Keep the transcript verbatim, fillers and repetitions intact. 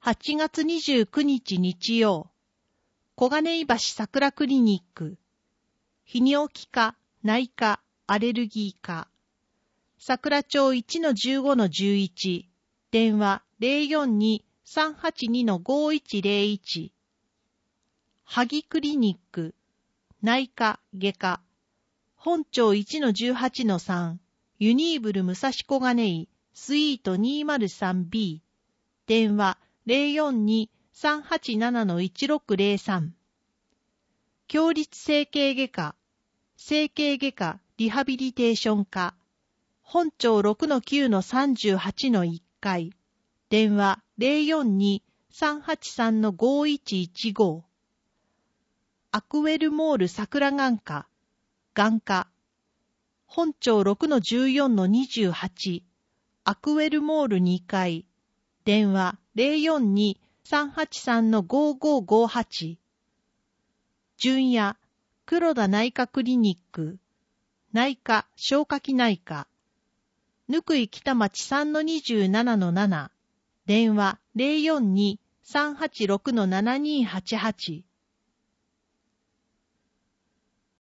はちがつにじゅうくにち日曜、小金井橋桜クリニック、泌尿器科、内科、アレルギー科、桜町 いちのじゅうごのじゅういち、電話 ゼロよんに さんはちに ごいちゼロいち、萩クリニック、内科、外科、本町 いちのじゅうはちのさん、ユニーブル武蔵小金井、スイート にまるさんビー、電話 ゼロよんに さんはちなな いちろくゼロさん、共立整形外科、整形外科リハビリテーション科、本町 ろくのきゅうのさんじゅうはちのいっかい、電話 ゼロよんに さんはちさん ごいちいちご、アクウェルモール桜眼科、眼科、本町 ろくのじゅうよんのにじゅうはち、アクウェルモールにかい、電話 ゼロよんに さんはちさん ごごごはち、純也、黒田内科クリニック、内科、消化器内科、ぬくい北町 さんのにじゅうななのなな、電話 ゼロよんに さんはちろくのななにーはちはち、